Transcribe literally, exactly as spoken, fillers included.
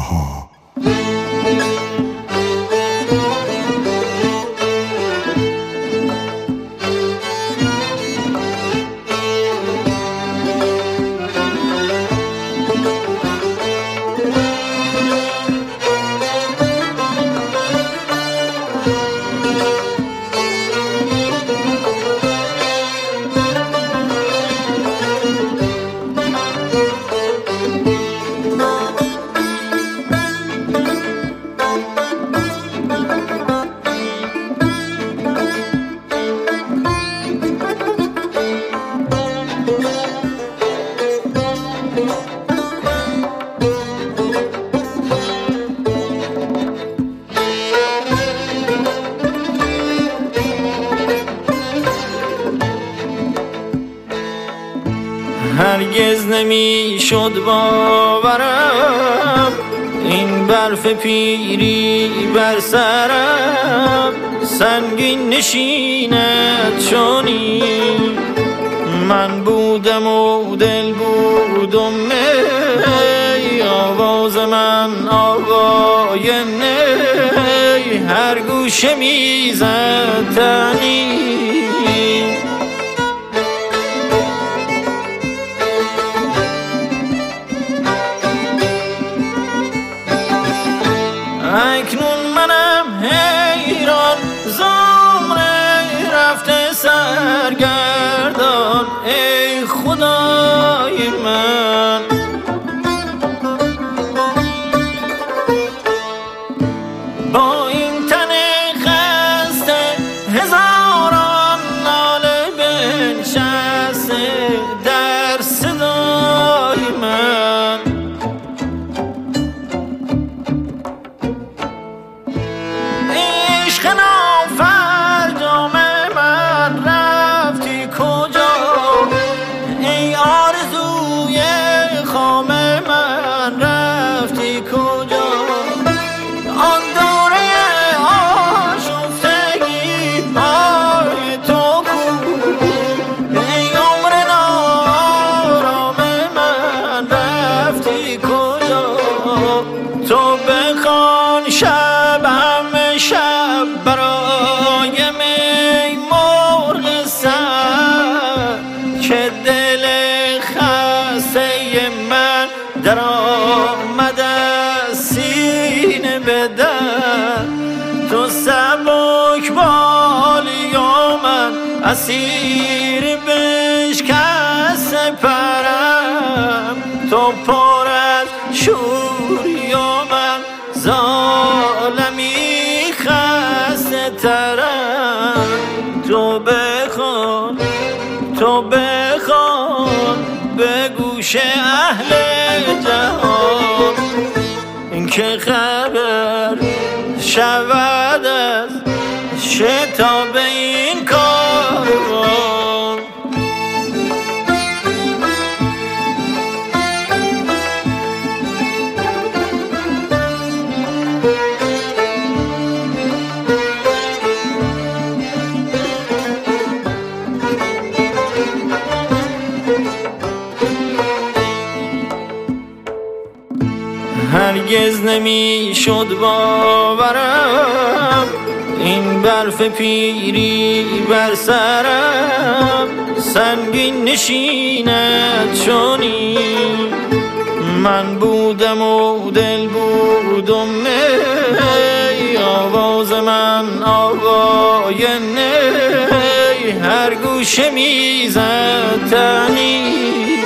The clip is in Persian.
ها. هرگز نمی شد باورم این برف پیری بر سرم سنگین نشیند چونی من بودم و دل بودم می آواز من آوای نی هر گوشه میزد تنی اکنون منم حیران زمره رفته سرگردان ای خدای من با این تن خسته هزاران ناله بنشسته در صدای من تو بخوان شب همه شب برای می مرغ سر که دل خسته من در آمده سینه بدر تو سبک بالی و من اسیر بشکست پرم تو پر از شوری و من ظالمی خسته ترم تو بخوان تو بخوان به گوش اهل جهان که خبر شود از شتاب این کاروان هرگز نمی شد باورم این برف پیری بر سرم سنگین نشیند چونی من بودم و دل بودم می آواز من آوای نی هر گوشه میزد تنی